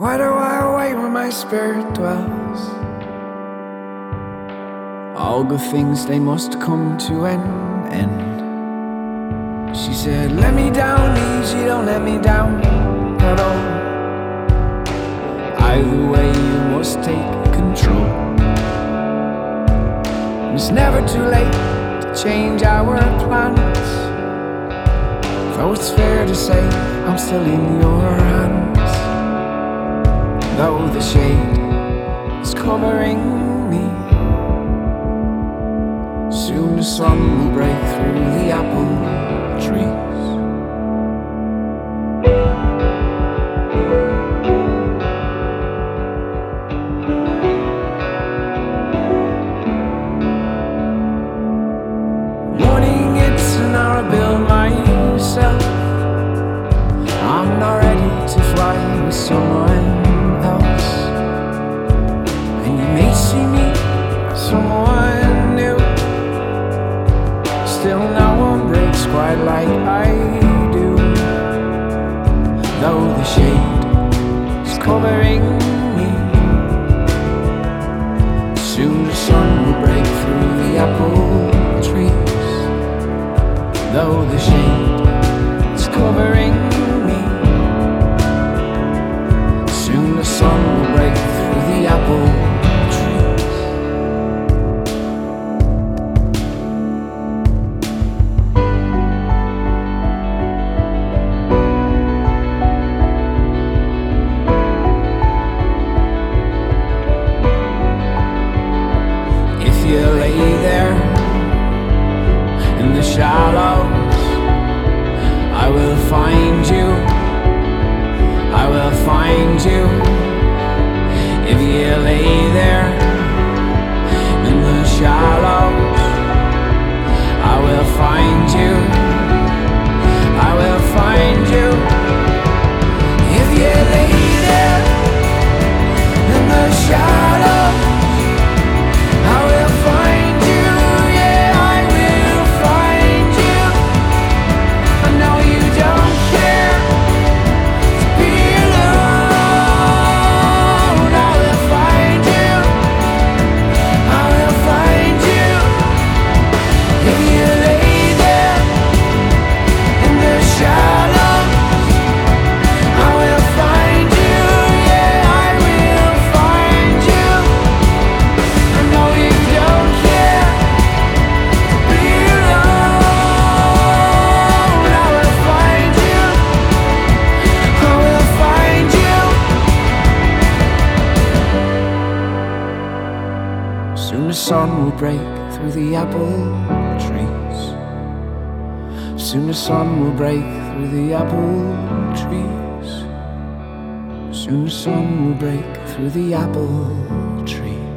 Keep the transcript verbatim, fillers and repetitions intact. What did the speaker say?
Why do I wait where my spirit dwells? All good things, they must come to an end. She said, let me down easy, don't let me down at all. Either way, you must take control. It's never too late to change our plans, though it's fair to say I'm still in your hands. Though the shade is covering me, soon the sun will break through the apple trees. Morning, it's an hour I build myself. I'm not ready to fly with someone else, and you may see me as someone new. Still no one breaks quite like I do. Though the shade is covering me, soon the sun will break through the apple trees. Though the shade is covering me, soon the sun will break through the apple trees. If you lay there in the shallows, I will find you, I will find you. If you lay there in the shallows, I will find you, I will find you. If you lay there in the shallows, I will find you, yeah, I will find you. I know you don't care to be alone. I will find you, I will find you. If you lay there in the shallows, I will find you, yeah, I will find you. I know you don't care to be alone. I will find you, I will find you. Soon the sun will break through the apple trees. Soon the sun will break through the apple trees. Soon the sun will break through the apple trees.